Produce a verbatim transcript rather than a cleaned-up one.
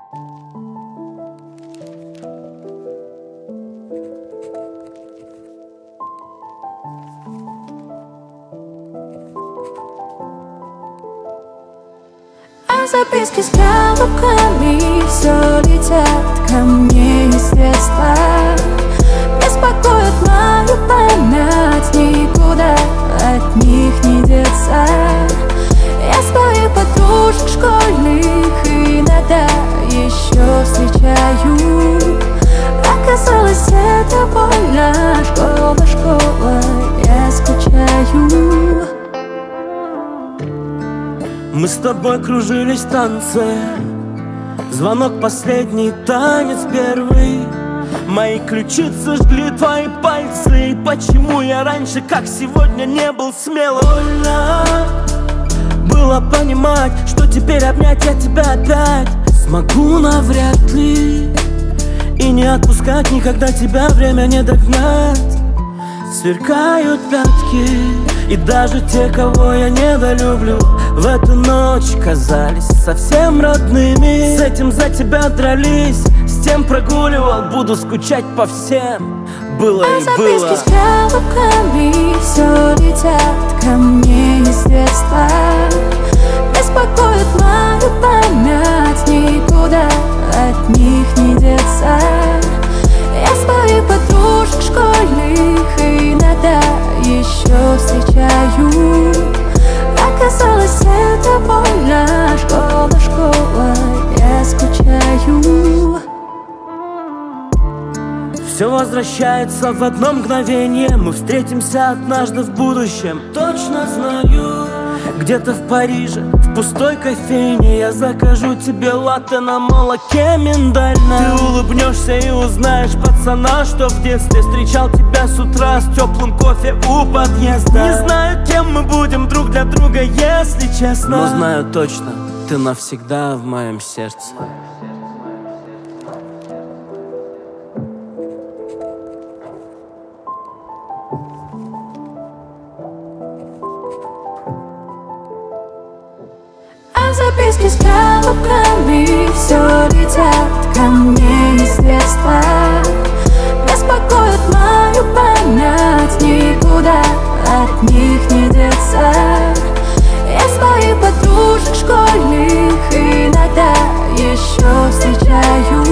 А записки с яблоками все летят ко мне из детства. Беспокоит мою память, никуда от них не деться. Я своих подружек школьных иногда еще встречаю. Оказалось, это больно, школа, школа, я скучаю. Мы с тобой кружились в танце, звонок последний, танец первый. Мои ключицы жгли твои пальцы. И почему я раньше, как сегодня, не был смелым? Больно было понимать, что теперь обнять я тебя опять смогу навряд ли. И не отпускать никогда тебя время не догнать. Сверкают пятки, и даже те, кого я недолюблю, в эту ночь казались совсем родными. С этим за тебя дрались, с тем прогуливал, буду скучать по всем. Было а и было. Записки с яблоками все летят ко мне из детства. Беспокоит мою память, никуда от них не деться. Я своих подружек школьных иногда еще встречаю. Оказалось, это больно, школа, школа, я скучаю. Все возвращается в одно мгновение. Мы встретимся однажды в будущем, точно знаю. Где-то в Париже, в пустой кофейне, я закажу тебе латте на молоке миндальном. Ты улыбнешься и узнаешь пацана, что в детстве встречал тебя с утра с теплым кофе у подъезда. Не знаю, кем мы будем друг для друга, если честно, но знаю точно, ты навсегда в моем сердце. А записки с яблоками все летят ко мне из детства. Беспокоит мою память, никуда от них не деться. Я своих подружек школьных иногда еще встречаю.